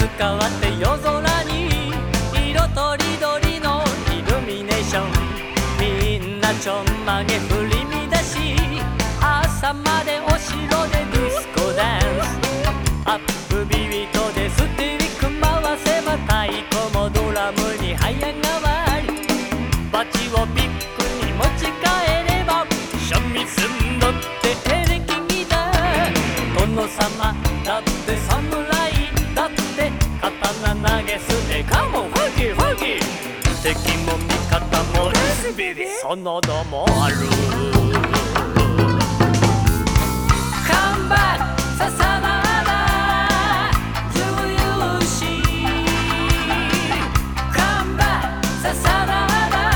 変わって夜空に色とりどりのイルミネーション。みんなちょんまげ振り乱し、朝までお城でディスコダンス。アップビビットでスティック回せば太鼓もドラムに早変わり。バチをピックに持ち帰れば三味線だってエレキギター。殿様だって侍だって刀投げ捨てカモンファギーファギー。敵も味方もレスビリその度もある。カンバックささなら悠々しい。カンバックささなら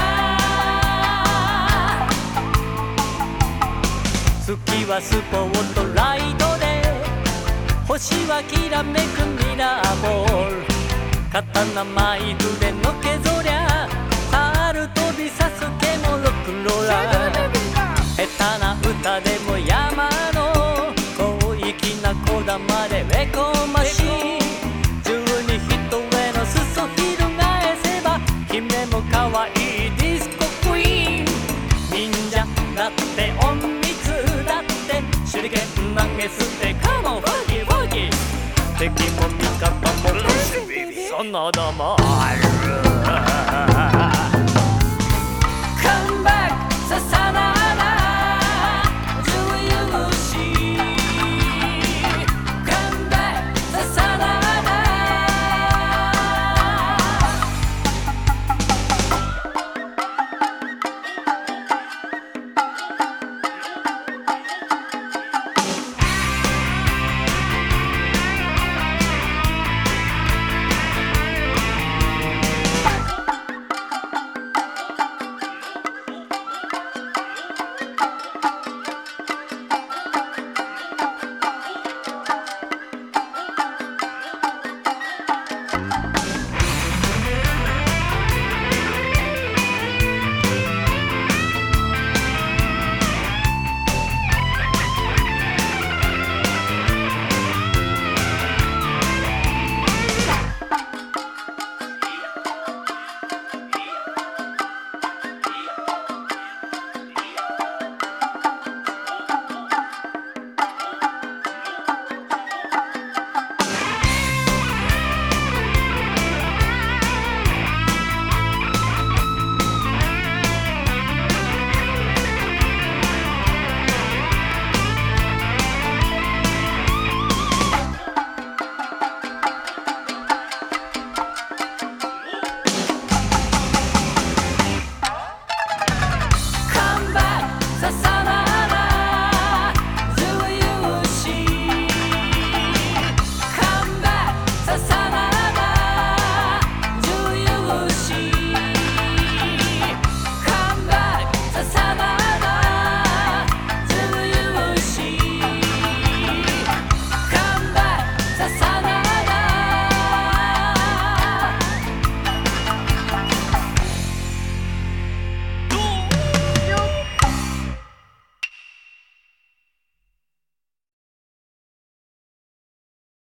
月はスポットライトで星はきらめくミラーボール。刀舞鶴のけぞりゃ猿飛びサスケもロックンローラー。下手な歌でも山の広域な小玉でめこましい。十二人への裾翻せば姫も可愛いディスコクイーン。忍者だって隠密だって手裏剣投げ捨てカモンファギーファギー。敵も味方もその度もある。